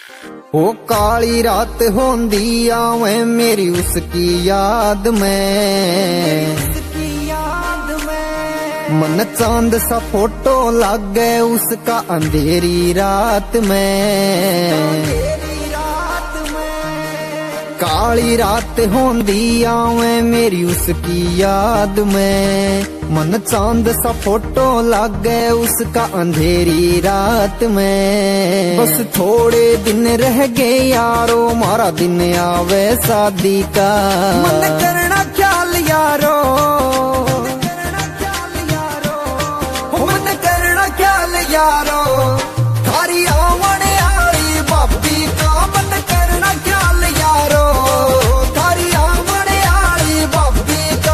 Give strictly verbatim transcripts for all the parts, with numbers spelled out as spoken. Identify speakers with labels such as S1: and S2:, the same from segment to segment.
S1: ओ काली रात होंदी आवे मेरी उसकी याद में, मन चांद सा फोटो लागे उसका अंधेरी रात में। काली रात होंदी आवे मेरी उसकी याद में, मन चांद सा फोटो लागे उसका अंधेरी रात में। बस थोड़े दिन रह गए यारो मारा दिन आवे शादी का, मन करना ख्याल यारो, मन करना ख्याल यारो, थारी आवन आली बाबी का मन करना ख्याल यारो, थारी आवन आली बाबी का।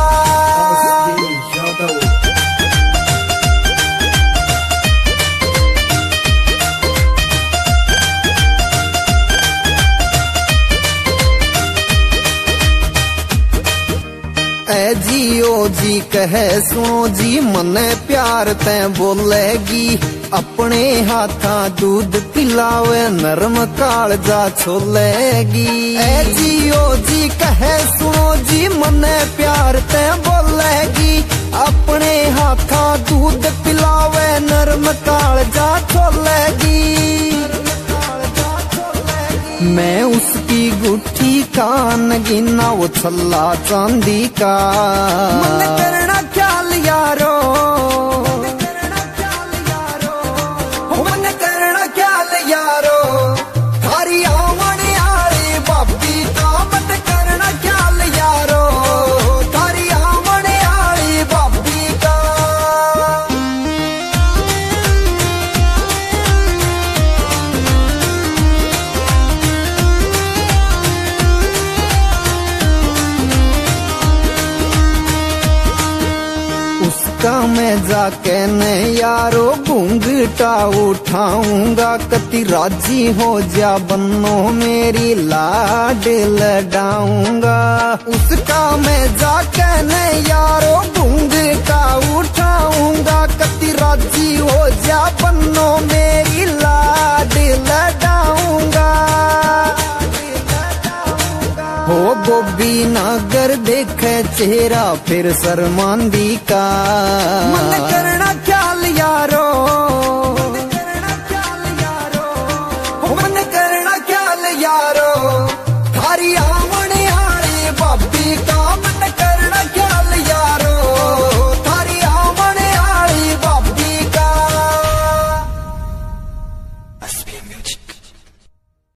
S1: ए जी ओ जी कहे सुनो जी मने प्यार ते बोलेगी, अपने हाथा दूध पिलावे नरम कालजा छोलेगी। ए जी ओ जी कहे सुनो जी मने प्यार ते बोलेगी, अपने हाथा दूध पिलावे नरम कालजा छोलेगी। मैं उसकी गुठी कान गिना वो छल्ला चांदी का, मन करना ख्याल यारो, मन करना ख्याल यारो, थारी आवन आली बाबी का मन करना ख्याल यारो, थारी आवन आली बाबी का। उसका मैं जाके न यारो घूंघटा उठाऊंगा, कति राजी हो जा बन्नो मेरी लाड लडाऊंगा। उसका मैं जाके न यारो घूंघटा उठाऊंगा, कति राजी हो जा बन्नो मेरी लाड लडाऊंगा। हो गोभी नागर देखे चेहरा फिर शर्मांदी का, मन करना ख्याल यारो, मन करना ख्याल यारो, थारी